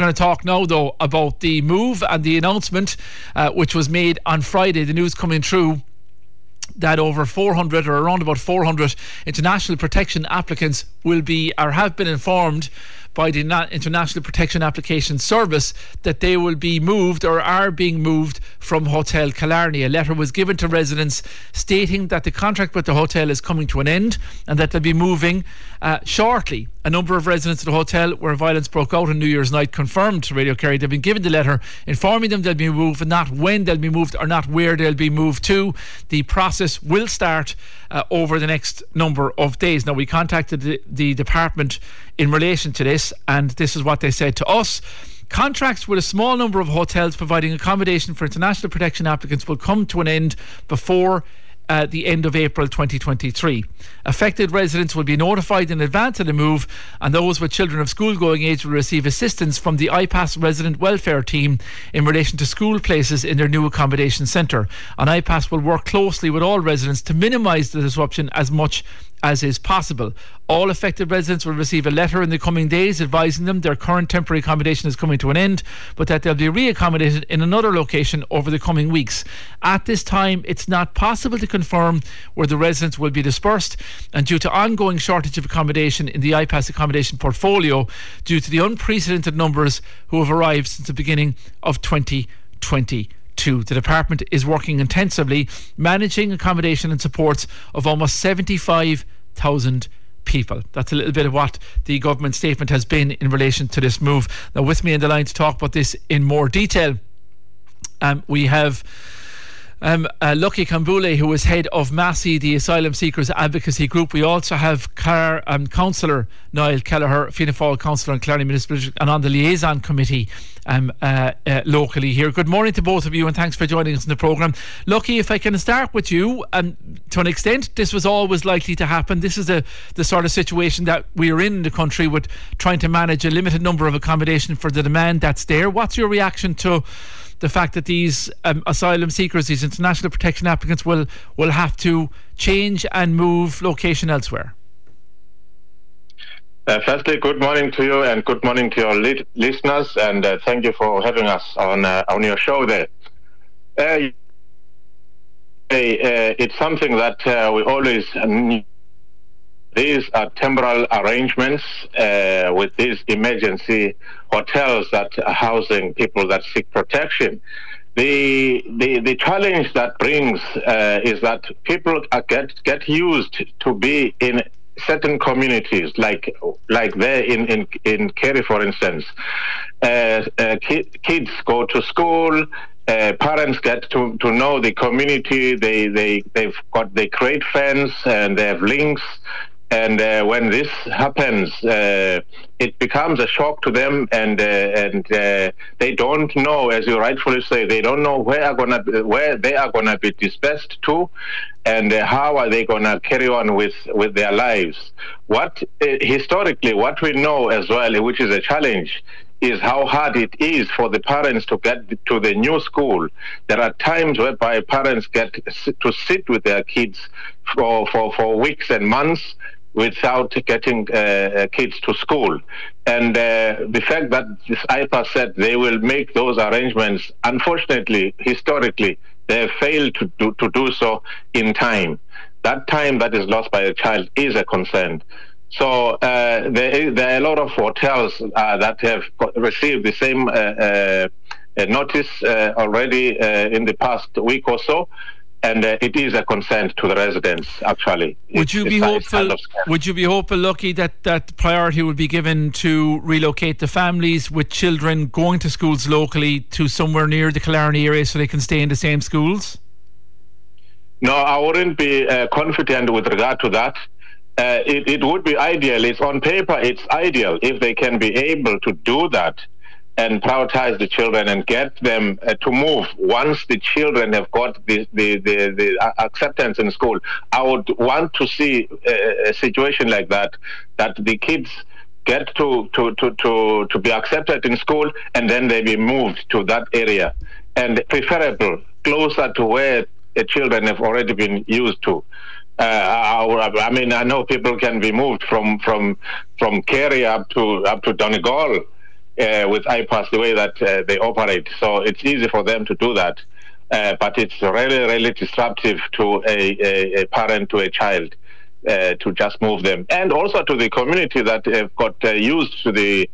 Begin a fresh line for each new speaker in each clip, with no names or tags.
going to talk now, though, about the move and the announcement which was made on Friday. The news coming through that over 400 or around about 400 international protection applicants will be or have been informed by the International Protection Application Service that they will be moved or are being moved from Hotel Killarney. A letter was given to residents stating that the contract with the hotel is coming to an end and that they'll be moving shortly. A number of residents of the hotel where violence broke out on New Year's night confirmed to Radio Kerry they've been given the letter informing them they'll be moved, and not when they'll be moved or not where they'll be moved to. The process will start over the next number of days. Now, we contacted the department in relation to this, and this is what they said to us. Contracts with a small number of hotels providing accommodation for international protection applicants will come to an end before the end of April 2023. Affected residents will be notified in advance of the move, and those with children of school-going age will receive assistance from the IPAS resident welfare team in relation to school places in their new accommodation centre. And IPAS will work closely with all residents to minimise the disruption as much as is possible. All affected residents will receive a letter in the coming days advising them their current temporary accommodation is coming to an end, but that they'll be re-accommodated in another location over the coming weeks. At this time, it's not possible to confirm where the residents will be dispersed, and due to ongoing shortage of accommodation in the IPAS accommodation portfolio, due to the unprecedented numbers who have arrived since the beginning of 2022. The department is working intensively managing accommodation and supports of almost 75,000 people. That's a little bit of what the government statement has been in relation to this move. Now, with me on the line to talk about this in more detail, we have Lucky Kambule, who is head of MASI, the Asylum Seekers Advocacy Group. We also have Councillor Niall Kelleher, Fianna Fáil Councillor in Killarney Municipal District, and on the liaison committee locally here. Good morning to both of you, and thanks for joining us in the programme. Lucky, if I can start with you, to an extent this was always likely to happen. This is the sort of situation that we're in the country, with trying to manage a limited number of accommodation for the demand that's there. What's your reaction to the fact that these asylum seekers, these international protection applicants, will have to change and move location elsewhere?
Firstly, good morning to you, and good morning to your listeners, and thank you for having us on your show there. It's something that we always need. These are temporal arrangements with these emergency hotels that are housing people that seek protection. The challenge that brings is that people get used to be in certain communities, like there in Kerry, for instance. Kids go to school. Parents get to know the community. They create friends and they have links. And when this happens, it becomes a shock to them, and they don't know, as you rightfully say, they don't know where they are gonna be dispersed to, and how are they gonna carry on with their lives. Historically, what we know as well, which is a challenge, is how hard it is for the parents to get to the new school. There are times whereby parents get to sit with their kids for weeks and months without getting kids to school. And the fact that this IPAS said they will make those arrangements, unfortunately, historically, they have failed to do so in time. That time that is lost by a child is a concern. So there are a lot of hotels that have received the same notice already in the past week or so, and it is a concern to the residents. Actually,
would you be hopeful, Lucky, that priority would be given to relocate the families with children going to schools locally to somewhere near the Killarney area so they can stay in the same schools?
No, I wouldn't be confident with regard to that. It would be ideal. It's on paper, it's ideal if they can be able to do that and prioritize the children and get them to move once the children have got the acceptance in school. I would want to see a situation like that the kids get to be accepted in school, and then they be moved to that area, and preferable closer to where the children have already been used to. I mean, I know people can be moved from Kerry up to Donegal, with iPass the way that they operate. So it's easy for them to do that. But it's really, really disruptive to a parent, to a child, to just move them, and also to the community that have got used to the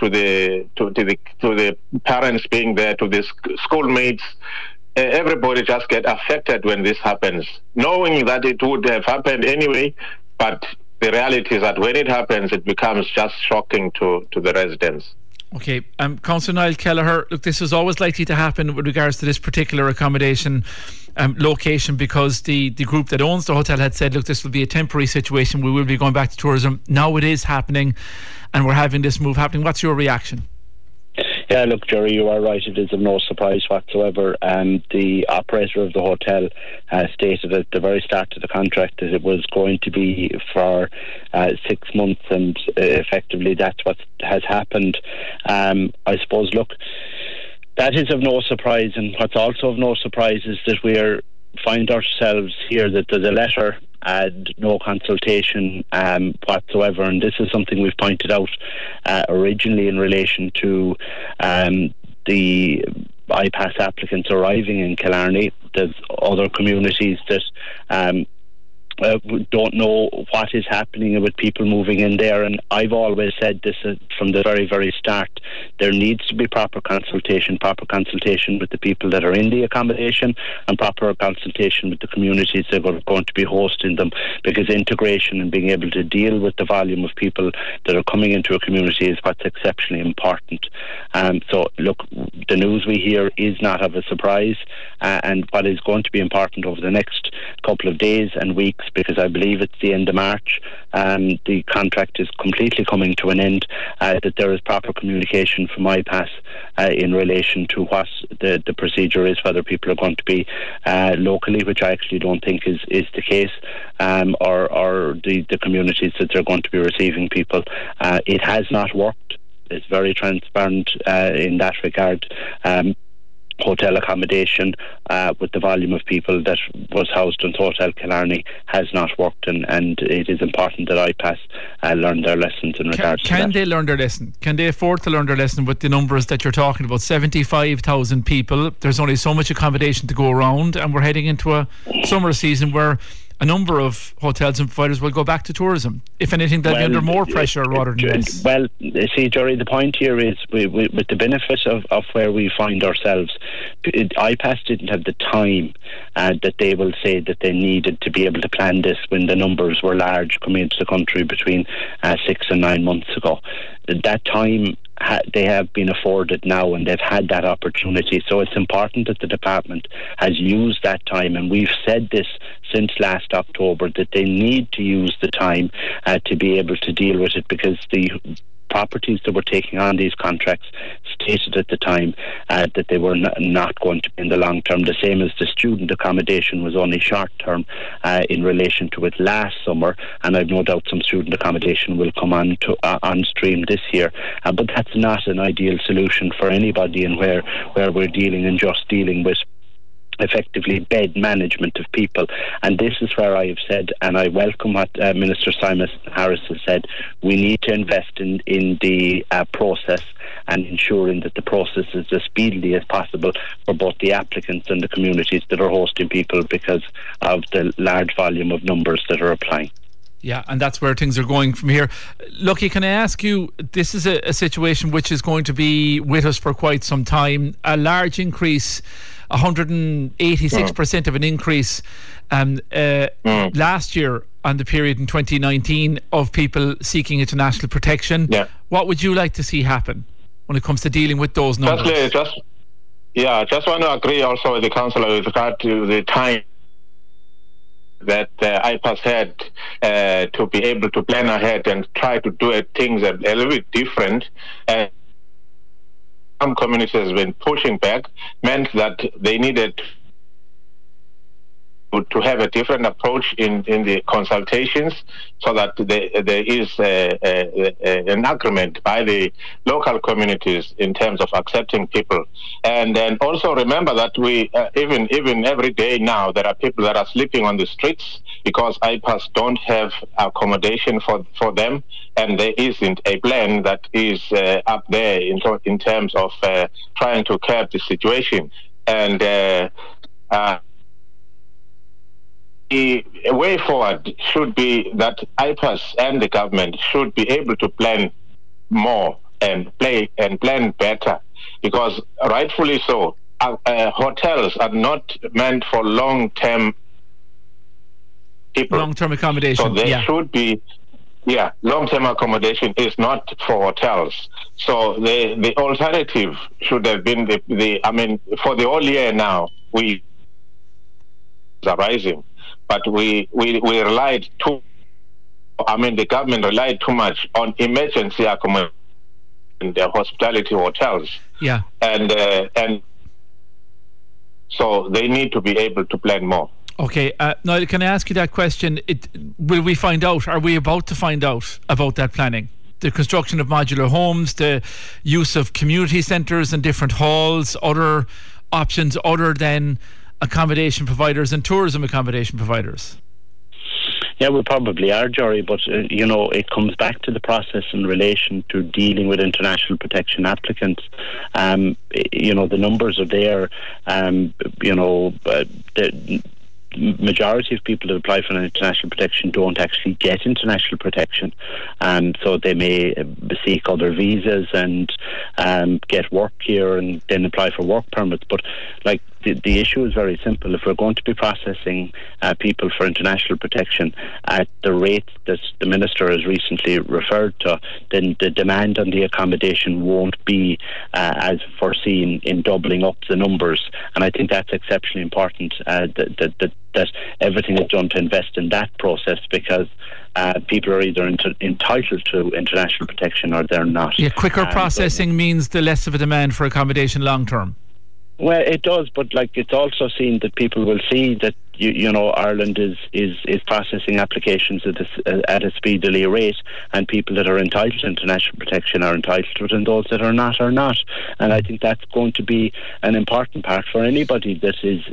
parents being there, to the schoolmates. Everybody just get affected when this happens, knowing that it would have happened anyway. But the reality is that when it happens, it becomes just shocking to the residents.
Okay, Councillor Niall Kelleher, look, this was always likely to happen with regards to this particular accommodation location, because the group that owns the hotel had said, look, this will be a temporary situation, we will be going back to tourism. Now it is happening, and we're having this move happening. What's your reaction?
Yeah, look, Jerry, you are right. It is of no surprise whatsoever. The operator of the hotel stated at the very start of the contract that it was going to be for 6 months, and effectively that's what has happened. I suppose, look, that is of no surprise, and what's also of no surprise is that we find ourselves here, that there's a letter and no consultation whatsoever, and this is something we've pointed out originally in relation to the iPass applicants arriving in Killarney. There's other communities that don't know what is happening with people moving in there, and I've always said this from the very, very start. There needs to be proper consultation with the people that are in the accommodation, and proper consultation with the communities that are going to be hosting them, because integration and being able to deal with the volume of people that are coming into a community is what's exceptionally important. So look, the news we hear is not of a surprise, and what is going to be important over the next couple of days and weeks, because I believe it's the end of March, the contract is completely coming to an end, that there is proper communication from iPass in relation to what the procedure is, whether people are going to be locally, which I actually don't think is the case, or the communities that they're going to be receiving people. It has not worked. It's very transparent in that regard. Hotel accommodation with the volume of people that was housed in Hotel Killarney has not worked, and it is important that iPass learn their lessons in regards to that.
Can they learn their lesson? Can they afford to learn their lesson with the numbers that you're talking about? 75,000 people. There's only so much accommodation to go around, and we're heading into a summer season where a number of hotels and providers will go back to tourism. If anything, they'll be under more pressure rather than less.
Well, see, Jerry, the point here is with the benefit of where we find ourselves, iPass didn't have the time that they will say that they needed to be able to plan this when the numbers were large coming into the country between 6 and 9 months ago. That time they have been afforded now, and they've had that opportunity. So it's important that the department has used that time, and we've said this since last October, that they need to use the time to be able to deal with it, because the properties that were taking on these contracts stated at the time that they were not going to be in the long term. The same as the student accommodation was only short term in relation to it last summer, and I've no doubt some student accommodation will come on stream this year. But that's not an ideal solution for anybody, and where we're dealing with effectively bed management of people. And this is where I have said, and I welcome what Minister Simon Harris has said, we need to invest in the process, and ensuring that the process is as speedily as possible for both the applicants and the communities that are hosting people, because of the large volume of numbers that are applying.
Yeah, and that's where things are going from here. Lucky, can I ask you, this is a situation which is going to be with us for quite some time. A large increase, 186% of an increase last year on the period in 2019 of people seeking international protection. Yeah. What would you like to see happen when it comes to dealing with those numbers?
Just want to agree also with the councillor with regard to the time that iPass had to be able to plan ahead and try to do things a little bit different. Some communities have been pushing back, meant that they needed to have a different approach in the consultations, so that there is an agreement by the local communities in terms of accepting people. And then also remember that we even every day now there are people that are sleeping on the streets because iPass don't have accommodation for them. and there isn't a plan that is up there in terms of trying to curb the situation. And the way forward should be that IPAS and the government should be able to plan more and plan better, because rightfully so, hotels are not meant for long-term people.
Long-term accommodation.
So there should be, long-term accommodation is not for hotels. So the alternative should have been for the whole year now, we are rising, but we relied the government relied too much on emergency accommodation in the hospitality hotels.
Yeah.
And so they need to be able to plan more.
Okay, Niall, can I ask you that question? Will we find out? Are we about to find out about that planning? The construction of modular homes, the use of community centres and different halls, other options other than accommodation providers and tourism accommodation providers?
Yeah, we probably are, Jerry, but it comes back to the process in relation to dealing with international protection applicants. The numbers are there. The majority of people that apply for an international protection don't actually get international protection, so they may seek other visas and get work here and then apply for work permits. But the issue is very simple. If we're going to be processing people for international protection at the rate that the Minister has recently referred to, then the demand on the accommodation won't be as foreseen in doubling up the numbers. And I think that's exceptionally important, that everything is done to invest in that process, because people are either entitled to international protection or they're not.
Yeah, quicker processing means the less of a demand for accommodation long term.
Well, it does, but it's also seen that people will see that Ireland is processing applications at a speedily rate, and people that are entitled to international protection are entitled to it, and those that are not are not. And I think that's going to be an important part for anybody that is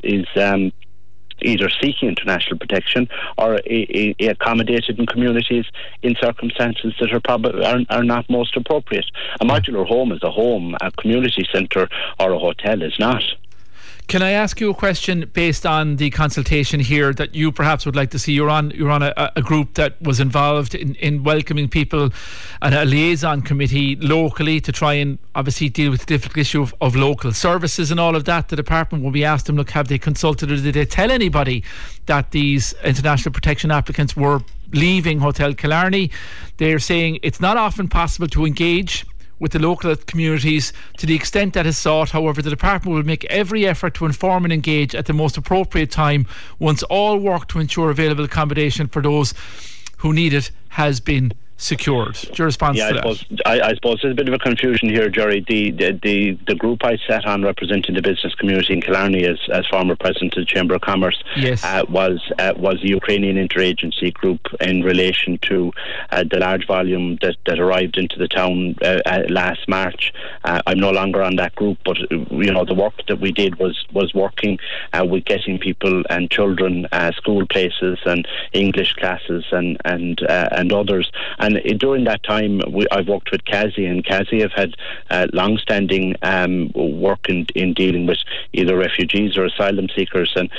either seeking international protection or accommodated in communities in circumstances that are not most appropriate. A modular home is a home, a community centre or a hotel is not.
Can I ask you a question based on the consultation here that you perhaps would like to see? You're on a group that was involved in welcoming people and a liaison committee locally to try and obviously deal with the difficult issue of local services and all of that. The department will be asked them, look, have they consulted or did they tell anybody that these international protection applicants were leaving Hotel Killarney? They're saying it's not often possible to engage with the local communities to the extent that is sought. However, the department will make every effort to inform and engage at the most appropriate time once all work to ensure available accommodation for those who need it has been secured. Your response to that?
I suppose there's a bit of a confusion here, Jerry. The group I sat on representing the business community in Killarney as former president of the Chamber of Commerce was the Ukrainian interagency group in relation to the large volume that arrived into the town last March. I'm no longer on that group, but the work that we did was working with getting people and children school places and English classes and others. And during that time, I've worked with CASI, and CASI have had long-standing work in dealing with either refugees or asylum seekers. And,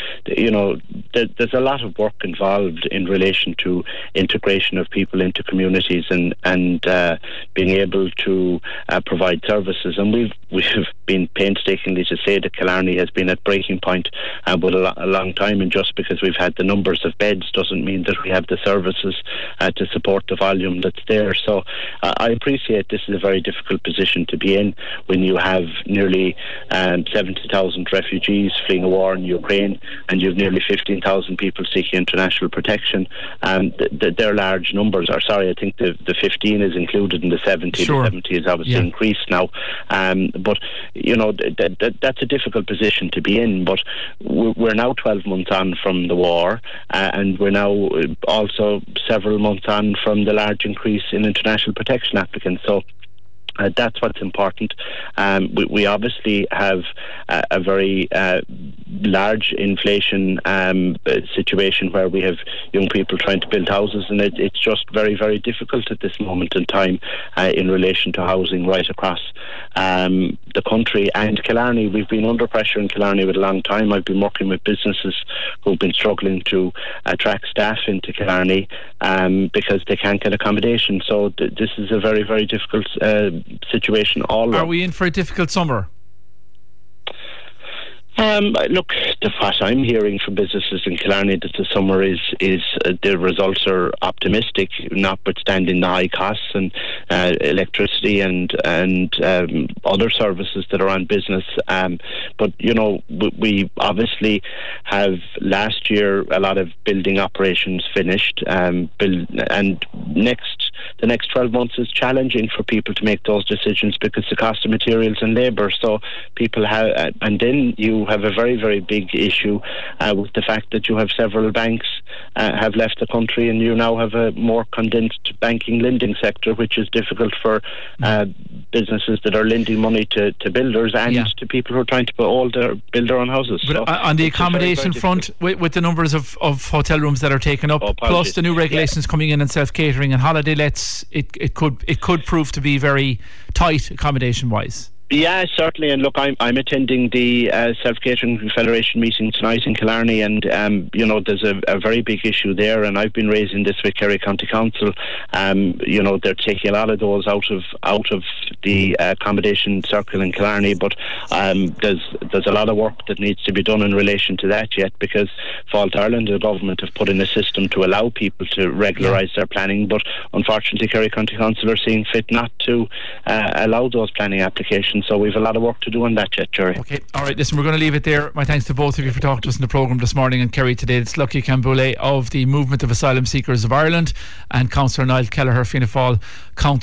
there's a lot of work involved in relation to integration of people into communities and being able to provide services. And we've been painstakingly to say that Killarney has been at breaking point with a long time, and just because we've had the numbers of beds doesn't mean that we have the services to support the volume that's there. So I appreciate this is a very difficult position to be in when you have nearly 70,000 refugees fleeing a war in Ukraine, and you have nearly 15,000 people seeking international protection. They're large numbers. I think the 15 is included in the 70.
Sure.
The 70 is obviously increased now. But that's a difficult position to be in. But we're now 12 months on from the war, and we're now also several months on from the large increase in international protection applicants. So that's what's important. We obviously have a very large inflation situation where we have young people trying to build houses, and it's just very, very difficult at this moment in time in relation to housing right across the country. And Killarney, we've been under pressure in Killarney for a long time. I've been working with businesses who've been struggling to attract staff into Killarney because they can't get accommodation. So this is a very, very difficult situation all
Are we in for a difficult summer?
Look, what I'm hearing from businesses in Killarney that the summer is the results are optimistic, notwithstanding the high costs and electricity and other services that are on business. But we obviously have last year a lot of building operations finished, and the next 12 months is challenging for people to make those decisions because the cost of materials and labour. So people have, and then you have a very, very big issue with the fact that you have several banks have left the country, and you now have a more condensed banking lending sector, which is difficult for businesses that are lending money to builders and to people who are trying to build their own houses.
But so on the accommodation front, with the numbers of hotel rooms that are taken up, plus the new regulations coming in and self-catering and holiday lets, it could prove to be very tight accommodation-wise.
Yeah, certainly. And look, I'm attending the Self-Catering Federation meeting tonight in Killarney, and there's a very big issue there, and I've been raising this with Kerry County Council. They're taking a lot of those out of the accommodation circle in Killarney, but there's a lot of work that needs to be done in relation to that yet, because Fáilte Ireland, the government, have put in a system to allow people to regularise their planning, but unfortunately Kerry County Council are seeing fit not to allow those planning applications. So we've a lot of work to do on that yet, Jerry.
Okay, all right, listen, we're going to leave it there. My thanks to both of you for talking to us in the programme this morning. And Kerry today, it's Lucky Camboulé of the Movement of Asylum Seekers of Ireland and Councillor Niall Kelleher, Fianna Fáil County